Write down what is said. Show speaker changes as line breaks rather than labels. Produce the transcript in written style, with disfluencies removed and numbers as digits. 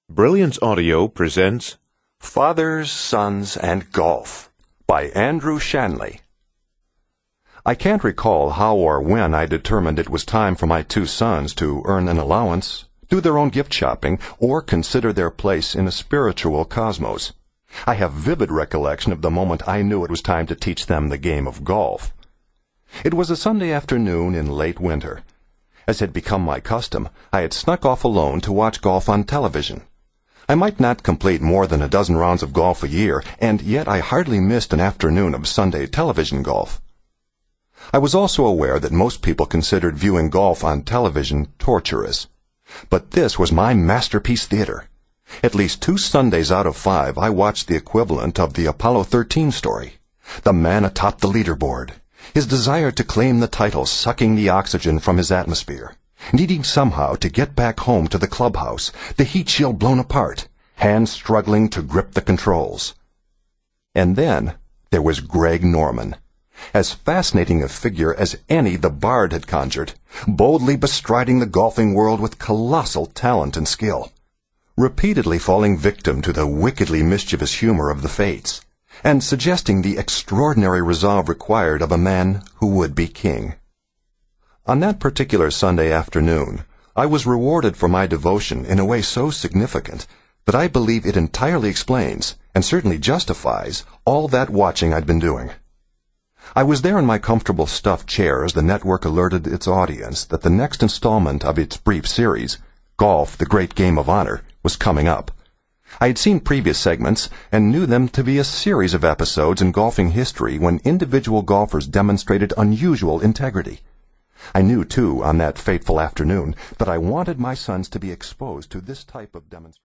Brilliance Audio presents
Fathers, Sons, and Golf by Andrew Shanley. I can't recall how or when I determined it was time for my two sons to earn an allowance, do their own gift shopping, or consider their place in a spiritual cosmos. I have vivid recollection of the moment I knew it was time to teach them the game of golf. It was a Sunday afternoon in late winter. As had become my custom, I had snuck off alone to watch golf on television. I might not complete more than a dozen rounds of golf a year, and yet I hardly missed an afternoon of Sunday television golf. I was also aware that most people considered viewing golf on television torturous. But this was my masterpiece theater. At least 2 Sundays out of 5 I watched the equivalent of the Apollo 13 story. The man atop the leaderboard, his desire to claim the title sucking the oxygen from his atmosphere, needing somehow to get back home to the clubhouse, the heat shield blown apart, hands struggling to grip the controls. And then there was Greg Norman, as fascinating a figure as any the Bard had conjured, boldly bestriding the golfing world with colossal talent and skill, repeatedly falling victim to the wickedly mischievous humor of the fates, and suggesting the extraordinary resolve required of a man who would be king. On that particular Sunday afternoon, I was rewarded for my devotion in a way so significant that I believe it entirely explains, and certainly justifies, all that watching I'd been doing. I was there in my comfortable stuffed chair as the network alerted its audience that the next installment of its brief series, Golf, the Great Game of Honor, was coming up. I had seen previous segments and knew them to be a series of episodes in golfing history when individual golfers demonstrated unusual integrity. I knew, too, on that fateful afternoon, that I wanted my sons to be exposed to this type of demonstration.